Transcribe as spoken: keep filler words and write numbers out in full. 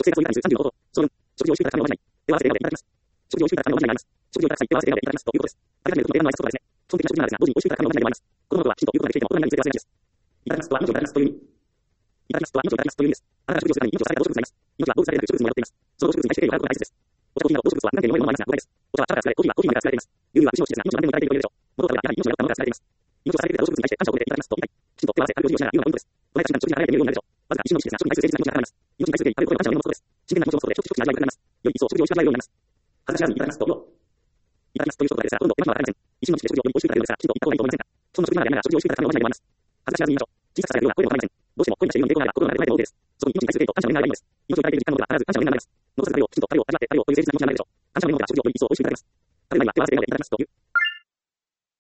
生活を豊かにするさんじゅうの方法。小文。食事を美味しくいただくためのおまじない。では合わせて選んでいただきます。食事を美味しくいただくためのおまじないになります。食事をいただく際、手を合わせて選んでいただきますということです。食べ始めるとの定番の挨拶とはですね。基本的な食事なのですが、同時に美味しくいただくためのおまじないでもあります。子供の頃はきちんと言うことができていても、大人になりについて忘れがちです。いただきますとは、命をいただきますという意味。いただきますとは、命をいただきますという意味です。あなたが食事をするために命を捧げた動植物がいます。命は動物だけでなく植物にも宿っています。その動植物に対して敬意を払うことが大切です。お茶コーヒーなど動植物は無関係の良いものもありますが、誤解です。お茶は茶から作られ、コーヒーはコーヒー豆から作られています。牛乳は牛の乳ですが、命の何でもいただいていると言えるでしょう。元々はやはり命の宿ったものから作られています。命を捧げてくれた動物に対して感謝を込めていただきますと言いたい。きちんと手を合わせて食事をしながら言うのがポイントです。捉えた瞬間に食事が離れて見えるようになるでしょう。わずか一瞬の意識ですが、食に対する誠実な気持ちが現れます。命に対する敬意、あるいは声の感謝の念を持つことです。自然な気持ちを持つことで、初期初期の味わいが深まります。より一層食事を美味しく味わえるようになります。恥ずかしがらずにいただきますと、よ。いただきますという一言ですが、ほとんど手間暇はかかりません。一瞬の意識で食事をより美味しくいただけるのですが、きちんと言った方がいいと思いませんか。そんな食事ながらやりながら食事を美味しくいただくためのおまじないでもあります。恥ずかしがらずに言いましょう。小さくされるような声でも構いません。どうしても恋にしているように抵抗があれば心の中で声でも OK です。そこに命に対する敬意と感謝の念があればいいのです。命をいただいている実感のことは必ず感謝の念になります。残さず食べよう、きちんと食べよう、味わって食べようという誠実な気持ちになるでしょう。感謝の念の方が食事をより一層美味しくいただけます。食べる前には手を合わせて選んでいただきますという。